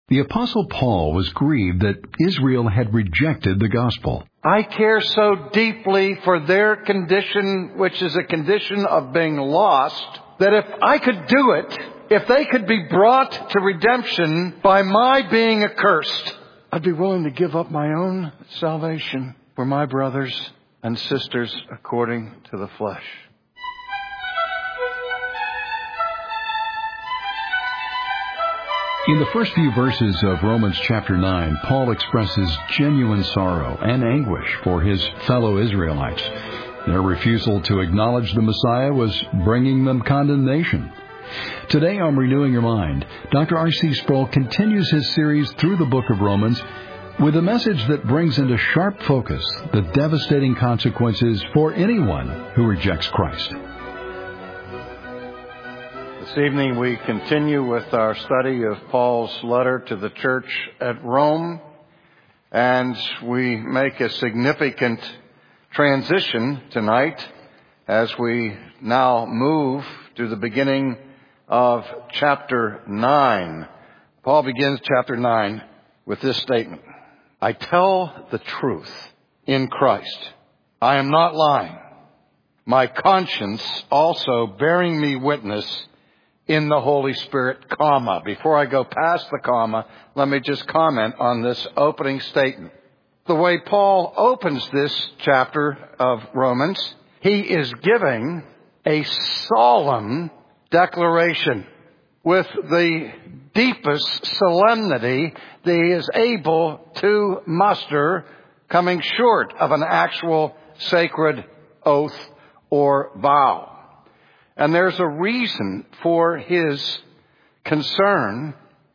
The Apostle Paul was grieved that Israel had rejected the gospel. I care so deeply for their condition, which is a condition of being lost, that if I could do it, if they could be brought to redemption by my being accursed, I'd be willing to give up my own salvation for my brothers and sisters according to the flesh. In the first few verses of Romans chapter 9, Paul expresses genuine sorrow and anguish for his fellow Israelites. Their refusal to acknowledge the Messiah was bringing them condemnation. Today on Renewing Your Mind, Dr. R.C. Sproul continues his series through the book of Romans with a message that brings into sharp focus the devastating consequences for anyone who rejects Christ. This evening we continue with our study of Paul's letter to the church at Rome, and we make a significant transition tonight as we now move to the beginning of chapter 9. Paul begins chapter 9 with this statement: I tell the truth in Christ. I am not lying. My conscience also bearing me witness in the Holy Spirit, comma. Before I go past the comma, let me just comment on this opening statement. The way Paul opens this chapter of Romans, he is giving a solemn declaration with the deepest solemnity that he is able to muster, coming short of an actual sacred oath or vow. And there's a reason for his concern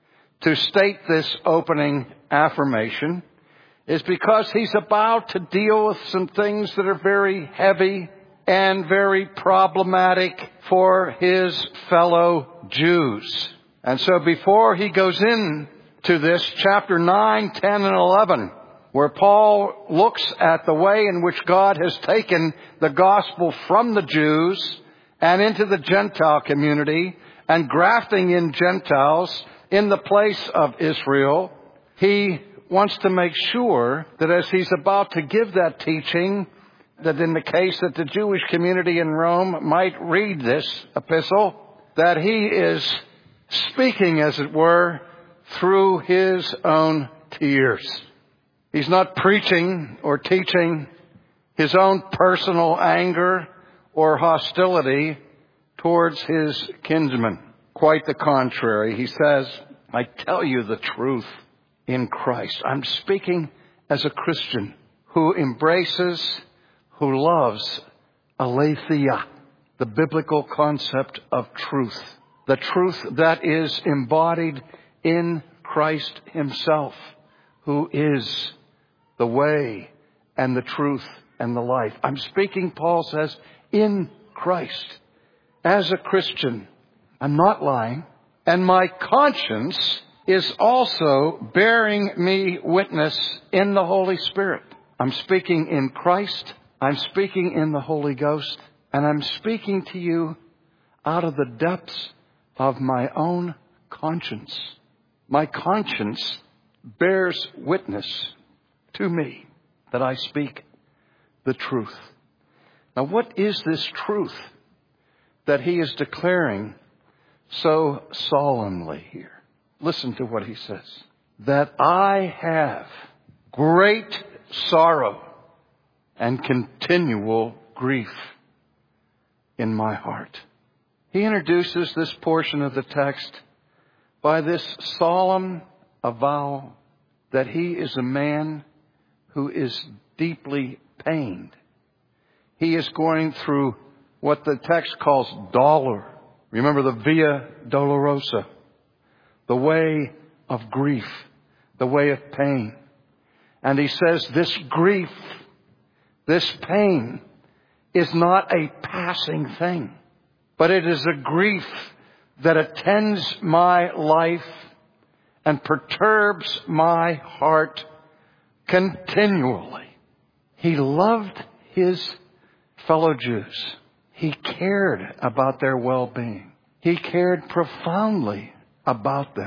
to state this opening affirmation, is because he's about to deal with some things that are very heavy and very problematic for his fellow Jews. And so before he goes into this, chapter 9, 10, and 11, where Paul looks at the way in which God has taken the gospel from the Jews and into the Gentile community, and grafting in Gentiles in the place of Israel, he wants to make sure that as he's about to give that teaching, that in the case that the Jewish community in Rome might read this epistle, that he is speaking, as it were, through his own tears. He's not preaching or teaching his own personal anger or hostility towards his kinsmen. Quite the contrary. He says, I tell you the truth in Christ. I'm speaking as a Christian who embraces, who loves aletheia, the biblical concept of truth. The truth that is embodied in Christ himself, who is the way and the truth and the life. I'm speaking, Paul says, in Christ. As a Christian, I'm not lying, and my conscience is also bearing me witness in the Holy Spirit. I'm speaking in Christ, I'm speaking in the Holy Ghost, and I'm speaking to you out of the depths of my own conscience. My conscience bears witness to me that I speak the truth. Now, what is this truth that he is declaring so solemnly here? Listen to what he says. That I have great sorrow and continual grief in my heart. He introduces this portion of the text by this solemn avowal that he is a man who is deeply pained. He is going through what the text calls dolor. Remember the Via Dolorosa, the way of grief, the way of pain. And he says this grief, this pain is not a passing thing, but it is a grief that attends my life and perturbs my heart continually. He loved his fellow Jews. He cared about their well-being. He cared profoundly about them.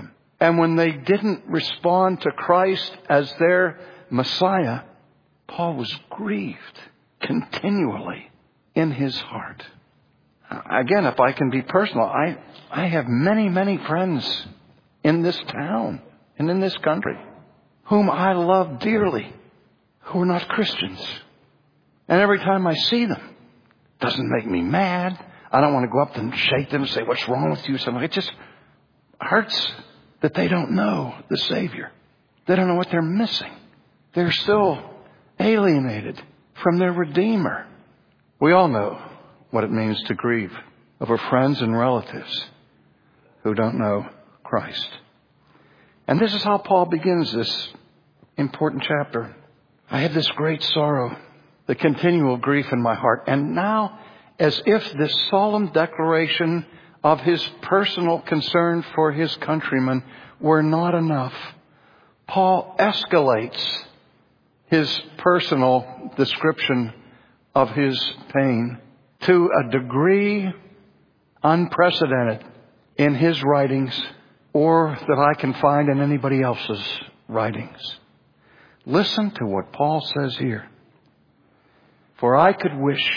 And when they didn't respond to Christ as their Messiah, Paul was grieved continually in his heart. Again, if I can be personal, I have many, many friends in this town and in this country whom I love dearly, who are not Christians. And every time I see them, it doesn't make me mad. I don't want to go up and shake them and say, "What's wrong with you?" Something. It just hurts that they don't know the Savior. They don't know what they're missing. They're still alienated from their Redeemer. We all know what it means to grieve over friends and relatives who don't know Christ. And this is how Paul begins this important chapter. I have this great sorrow, the continual grief in my heart. And now, as if this solemn declaration of his personal concern for his countrymen were not enough, Paul escalates his personal description of his pain to a degree unprecedented in his writings or that I can find in anybody else's writings. Listen to what Paul says here. For I could wish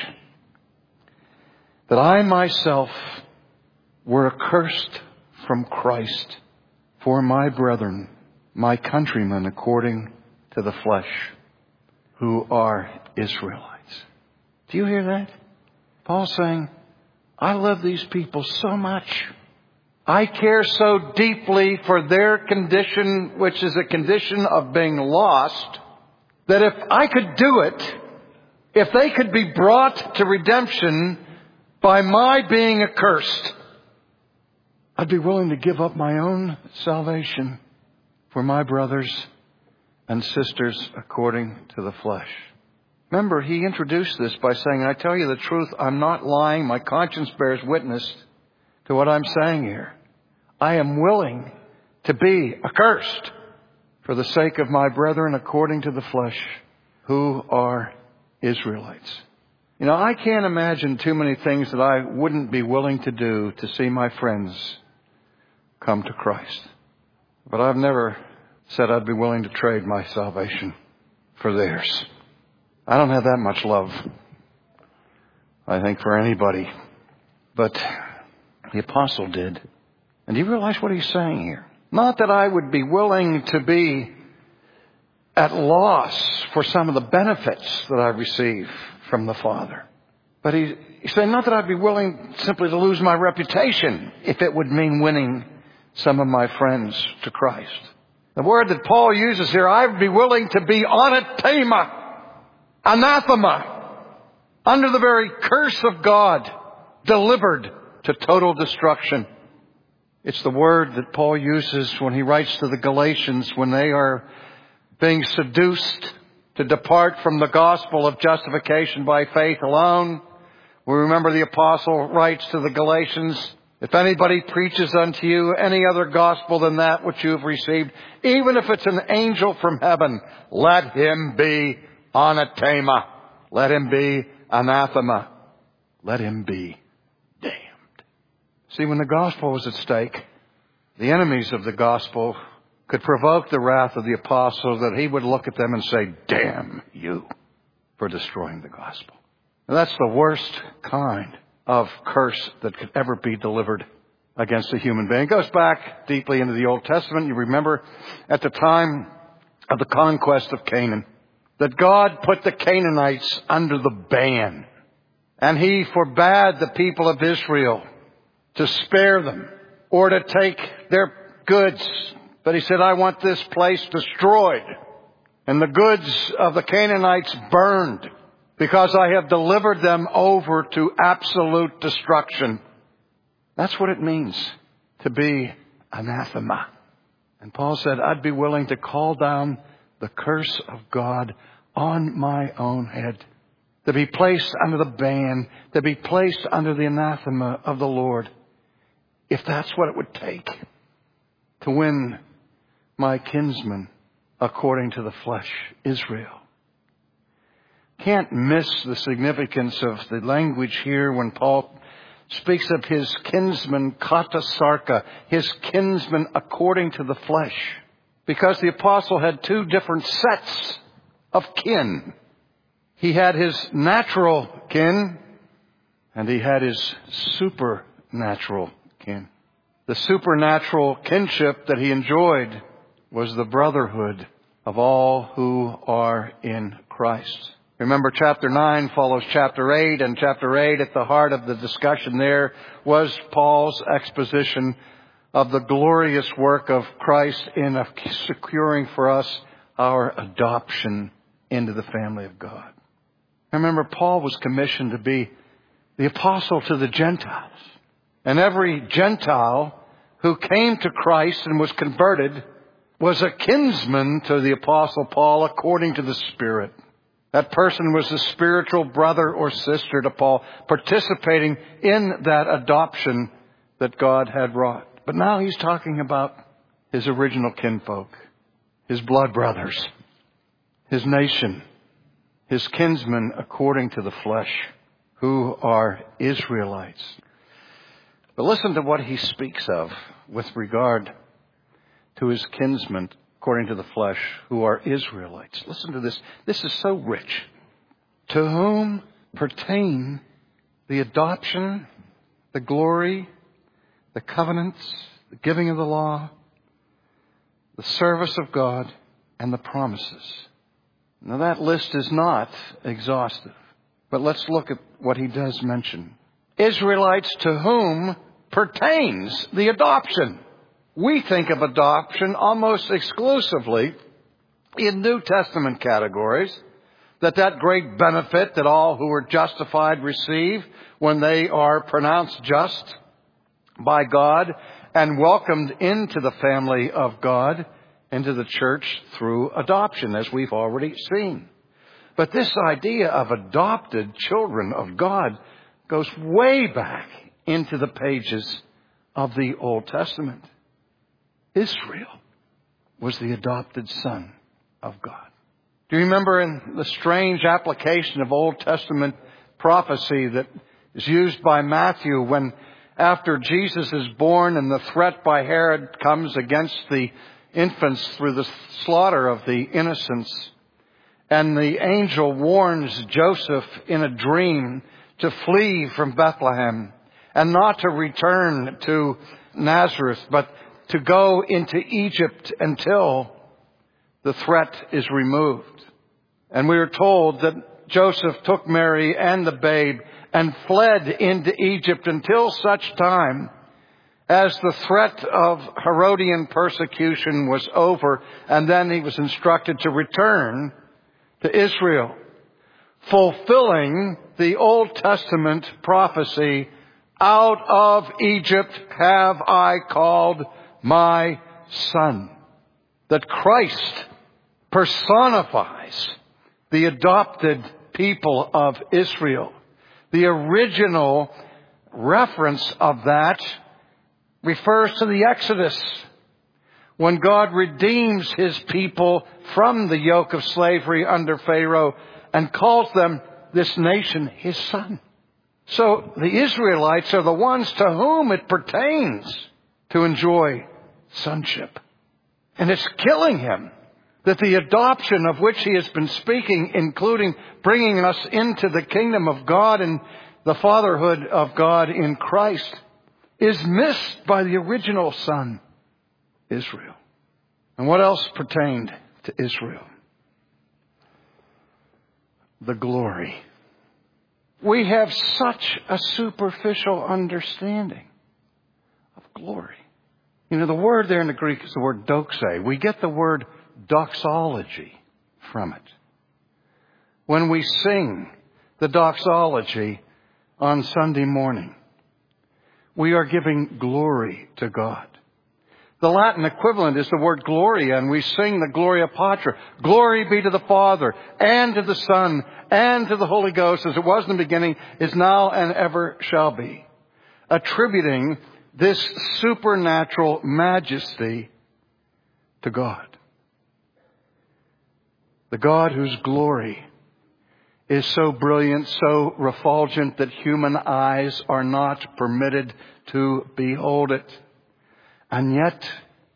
that I myself were accursed from Christ for my brethren, my countrymen according to the flesh, who are Israelites. Do you hear that? Paul's saying, I love these people so much. I care so deeply for their condition, which is a condition of being lost, that if I could do it, if they could be brought to redemption by my being accursed, I'd be willing to give up my own salvation for my brothers and sisters according to the flesh. Remember, he introduced this by saying, I tell you the truth, I'm not lying. My conscience bears witness to what I'm saying here. I am willing to be accursed for the sake of my brethren according to the flesh, who are Israelites. You know, I can't imagine too many things that I wouldn't be willing to do to see my friends come to Christ. But I've never said I'd be willing to trade my salvation for theirs. I don't have that much love, I think, for anybody. But the apostle did. And do you realize what he's saying here? Not that I would be willing to be at loss for some of the benefits that I receive from the Father. But he's saying not that I'd be willing simply to lose my reputation if it would mean winning some of my friends to Christ. The word that Paul uses here, I would be willing to be anathema, anathema, under the very curse of God, delivered to total destruction. It's the word that Paul uses when he writes to the Galatians when they are being seduced to depart from the gospel of justification by faith alone. We remember the apostle writes to the Galatians, if anybody preaches unto you any other gospel than that which you have received, even if it's an angel from heaven, let him be anathema. Let him be anathema. Let him be damned. See, when the gospel was at stake, the enemies of the gospel could provoke the wrath of the apostle that he would look at them and say, damn you for destroying the gospel. And that's the worst kind of curse that could ever be delivered against a human being. It goes back deeply into the Old Testament. You remember at the time of the conquest of Canaan, that God put the Canaanites under the ban. And he forbade the people of Israel to spare them or to take their goods. But he said, I want this place destroyed and the goods of the Canaanites burned, because I have delivered them over to absolute destruction. That's what it means to be anathema. And Paul said, I'd be willing to call down the curse of God on my own head, to be placed under the ban, to be placed under the anathema of the Lord, if that's what it would take to win my kinsman according to the flesh, Israel. Can't miss the significance of the language here when Paul speaks of his kinsman kata sarka, his kinsman according to the flesh. Because the apostle had two different sets of kin. He had his natural kin and he had his supernatural kin. The supernatural kinship that he enjoyed was the brotherhood of all who are in Christ. Remember, chapter 9 follows chapter 8, and chapter 8, at the heart of the discussion there, was Paul's exposition of the glorious work of Christ in securing for us our adoption into the family of God. Remember, Paul was commissioned to be the apostle to the Gentiles. And every Gentile who came to Christ and was converted was a kinsman to the apostle Paul according to the Spirit. That person was a spiritual brother or sister to Paul, participating in that adoption that God had wrought. But now he's talking about his original kinfolk, his blood brothers, his nation, his kinsmen according to the flesh, who are Israelites. But listen to what he speaks of with regard to his kinsmen according to the flesh, who are Israelites. Listen to this. This is so rich. To whom pertain the adoption, the glory, the covenants, the giving of the law, the service of God, and the promises. Now that list is not exhaustive, but let's look at what he does mention. Israelites to whom pertains the adoption. We think of adoption almost exclusively in New Testament categories, that great benefit that all who are justified receive when they are pronounced just by God and welcomed into the family of God, into the church through adoption, as we've already seen. But this idea of adopted children of God goes way back into the pages of the Old Testament. Israel was the adopted son of God. Do you remember in the strange application of Old Testament prophecy that is used by Matthew when, after Jesus is born and the threat by Herod comes against the infants through the slaughter of the innocents, and the angel warns Joseph in a dream to flee from Bethlehem and not to return to Nazareth, but to go into Egypt until the threat is removed. And we are told that Joseph took Mary and the babe and fled into Egypt until such time as the threat of Herodian persecution was over, and then he was instructed to return to Israel, fulfilling the Old Testament prophecy, "Out of Egypt have I called my son." That Christ personifies the adopted people of Israel. The original reference of that refers to the Exodus, when God redeems his people from the yoke of slavery under Pharaoh and calls them, this nation, his son. So the Israelites are the ones to whom it pertains to enjoy sonship. And it's killing him that the adoption of which he has been speaking, including bringing us into the kingdom of God and the fatherhood of God in Christ, is missed by the original son, Israel. And what else pertained to Israel? The glory. We have such a superficial understanding of glory. You know, the word there in the Greek is the word doxa. We get the word doxology from it. When we sing the doxology on Sunday morning, we are giving glory to God. The Latin equivalent is the word gloria, and we sing the Gloria Patri. Glory be to the Father, and to the Son, and to the Holy Ghost, as it was in the beginning, is now, and ever shall be. Attributing this supernatural majesty to God. The God whose glory is so brilliant, so refulgent that human eyes are not permitted to behold it. And yet,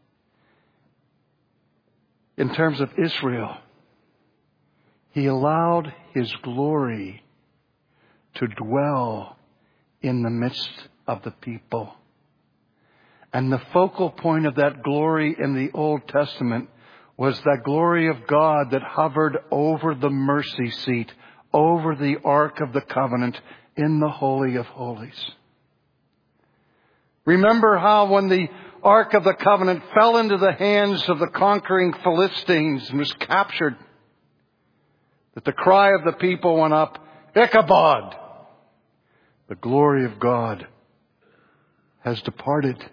in terms of Israel, He allowed His glory to dwell in the midst of the people. And the focal point of that glory in the Old Testament was that glory of God that hovered over the mercy seat, over the Ark of the Covenant in the Holy of Holies. Remember how when the Ark of the Covenant fell into the hands of the conquering Philistines and was captured, that the cry of the people went up, Ichabod! The glory of God has departed.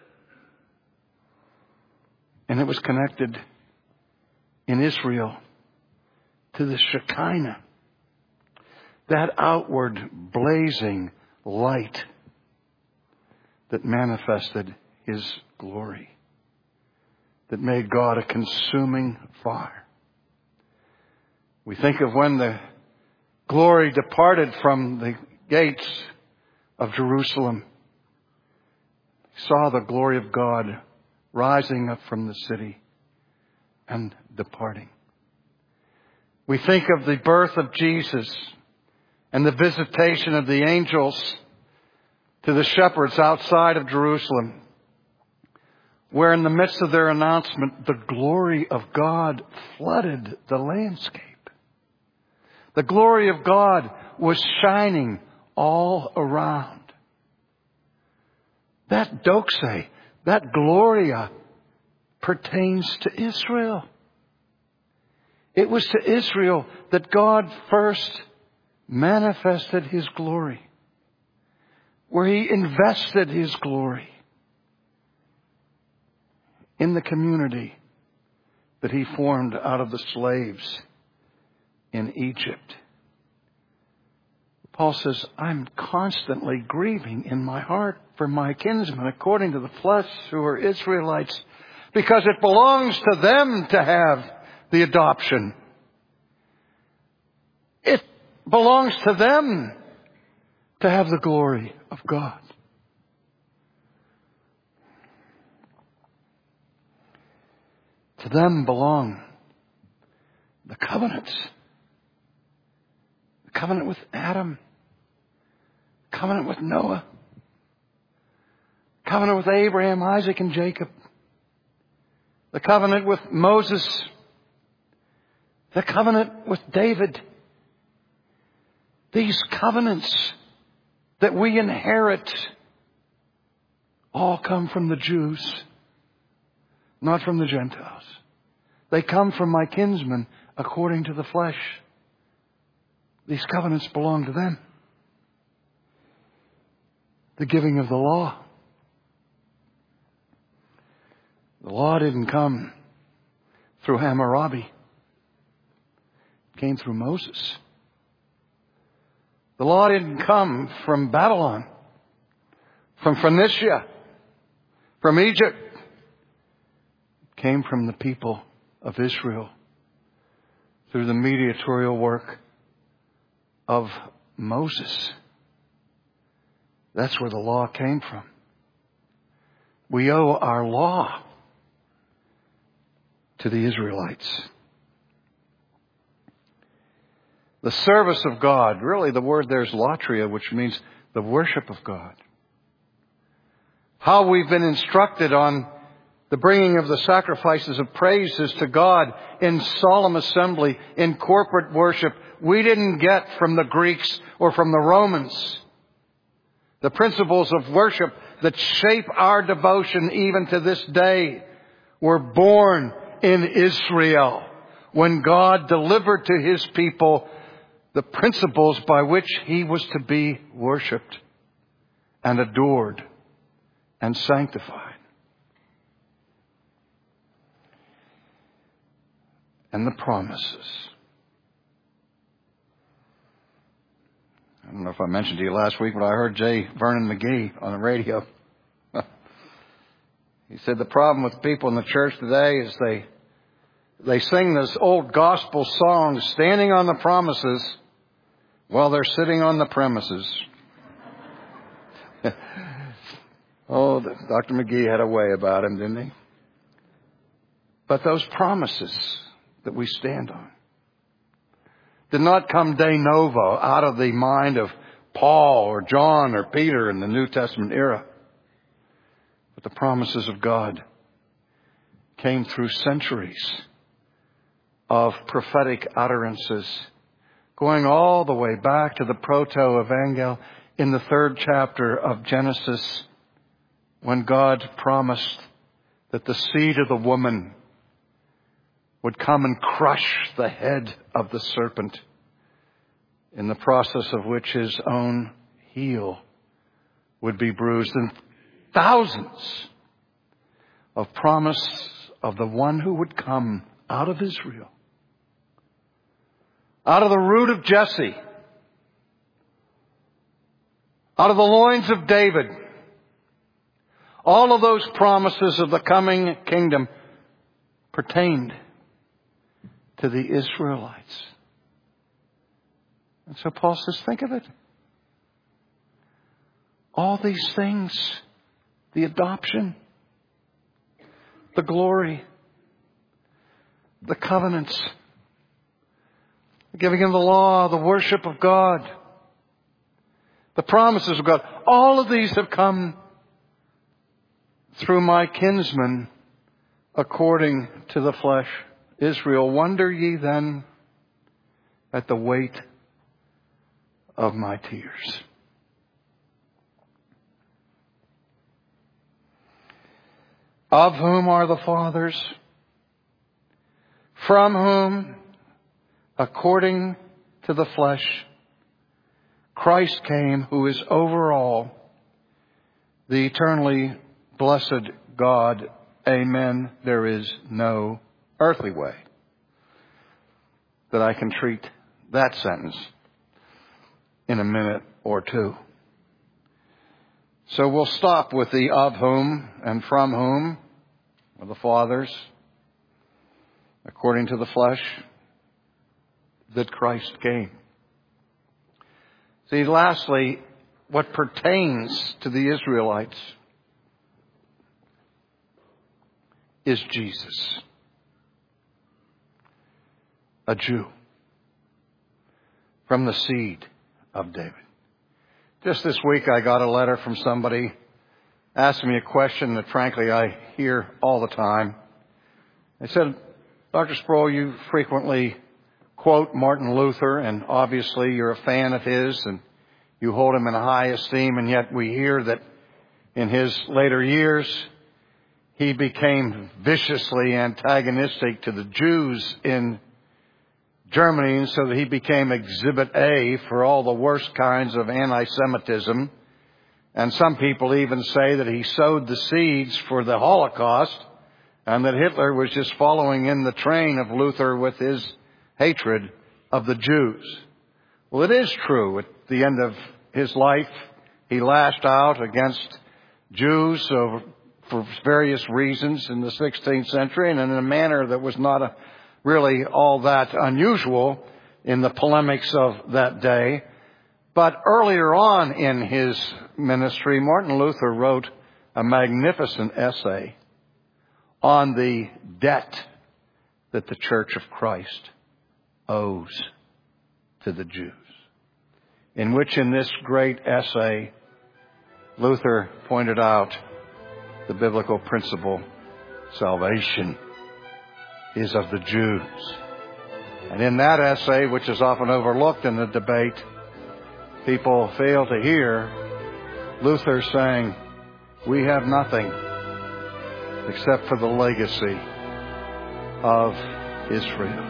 And it was connected in Israel to the Shekinah, that outward blazing light that manifested His glory, that made God a consuming fire. We think of when the glory departed from the gates of Jerusalem. Saw the glory of God rising up from the city and departing. We think of the birth of Jesus and the visitation of the angels to the shepherds outside of Jerusalem, where in the midst of their announcement, the glory of God flooded the landscape. The glory of God was shining all around. That doxa, that gloria, pertains to Israel. It was to Israel that God first manifested His glory, where He invested His glory in the community that He formed out of the slaves in Egypt. Paul says, I'm constantly grieving in my heart for my kinsmen according to the flesh who are Israelites, because it belongs to them to have the adoption. It belongs to them to have the glory of God. To them belong the covenants. The covenant with Adam. The covenant with Noah. The covenant with Abraham, Isaac, and Jacob. The covenant with Moses. The covenant with David. These covenants that we inherit all come from the Jews, not from the Gentiles. They come from my kinsmen according to the flesh. These covenants belong to them. The giving of the law. The law didn't come through Hammurabi. It came through Moses. The law didn't come from Babylon, from Phoenicia, from Egypt. It came from the people of Israel through the mediatorial work of Moses. That's where the law came from. We owe our law to the Israelites. The service of God, really the word there is latria, which means the worship of God. How we've been instructed on the bringing of the sacrifices of praises to God in solemn assembly, in corporate worship, we didn't get from the Greeks or from the Romans. The principles of worship that shape our devotion even to this day were born in Israel when God delivered to His people the principles by which He was to be worshipped and adored and sanctified. And the promises. I don't know if I mentioned to you last week, but I heard J. Vernon McGee on the radio. He said the problem with people in the church today is they sing this old gospel song, standing on the promises, while they're sitting on the premises. Oh, Dr. McGee had a way about him, didn't he? But those promises that we stand on did not come de novo out of the mind of Paul or John or Peter in the New Testament era. But the promises of God came through centuries of prophetic utterances, going all the way back to the proto-evangel in the 3rd chapter of Genesis, when God promised that the seed of the woman would come and crush the head of the serpent, in the process of which his own heel would be bruised. And thousands of promise of the one who would come out of Israel, out of the root of Jesse, out of the loins of David. All of those promises of the coming kingdom pertained to the Israelites. And so Paul says, think of it. All these things, the adoption, the glory, the covenants, the giving of the law, the worship of God, the promises of God, all of these have come through my kinsman according to the flesh, Israel. Wonder ye then at the weight of my tears. Of whom are the fathers, from whom, according to the flesh, Christ came, who is over all, the eternally blessed God. Amen. There is no earthly way that I can treat that sentence in a minute or two. So we'll stop with the of whom and from whom are the fathers, according to the flesh, that Christ came. See, lastly, what pertains to the Israelites is Jesus, a Jew from the seed of David. Just this week I got a letter from somebody asking me a question that frankly I hear all the time. They said, Dr. Sproul, you frequently quote Martin Luther, and obviously you're a fan of his and you hold him in high esteem, and yet we hear that in his later years he became viciously antagonistic to the Jews in Germany, and so that he became Exhibit A for all the worst kinds of anti-Semitism. And some people even say that he sowed the seeds for the Holocaust, and that Hitler was just following in the train of Luther with his hatred of the Jews. Well, it is true. At the end of his life, he lashed out against Jews for various reasons in the 16th century, and in a manner that was not really all that unusual in the polemics of that day. But earlier on in his ministry, Martin Luther wrote a magnificent essay on the debt that the Church of Christ owes to the Jews, in which in this great essay, Luther pointed out the biblical principle: salvation is of the Jews. And in that essay, which is often overlooked in the debate, people fail to hear Luther saying, we have nothing except for the legacy of Israel.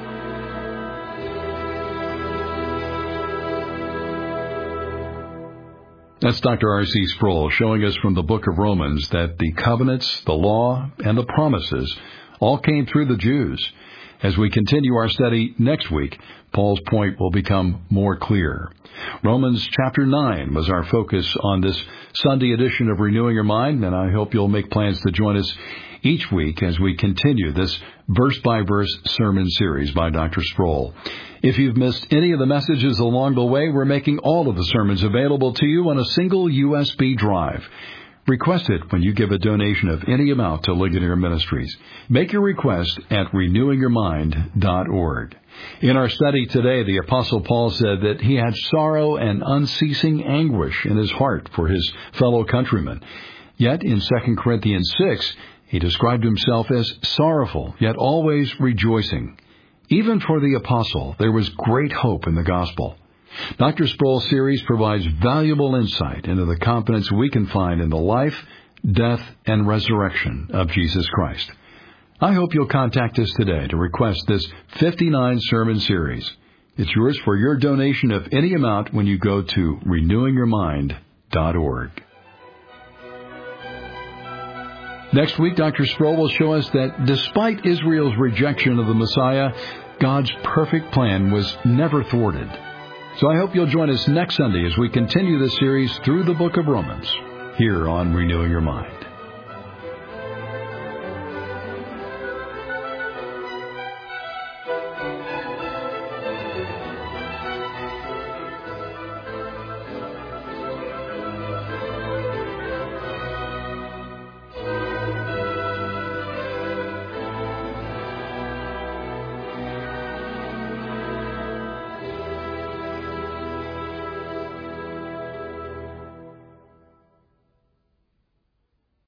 That's Dr. R.C. Sproul showing us from the book of Romans that the covenants, the law, and the promises all came through the Jews. As we continue our study next week, Paul's point will become more clear. Romans chapter 9 was our focus on this Sunday edition of Renewing Your Mind, and I hope you'll make plans to join us each week as we continue this verse-by-verse sermon series by Dr. Sproul. If you've missed any of the messages along the way, we're making all of the sermons available to you on a single USB drive. Request it when you give a donation of any amount to Ligonier Ministries. Make your request at renewingyourmind.org. In our study today, the Apostle Paul said that he had sorrow and unceasing anguish in his heart for his fellow countrymen. Yet in 2 Corinthians 6, he described himself as sorrowful, yet always rejoicing. Even for the apostle, there was great hope in the gospel. Dr. Sproul's series provides valuable insight into the confidence we can find in the life, death, and resurrection of Jesus Christ. I hope you'll contact us today to request this 59-sermon series. It's yours for your donation of any amount when you go to renewingyourmind.org. Next week, Dr. Sproul will show us that despite Israel's rejection of the Messiah, God's perfect plan was never thwarted. So I hope you'll join us next Sunday as we continue this series through the book of Romans, here on Renewing Your Mind.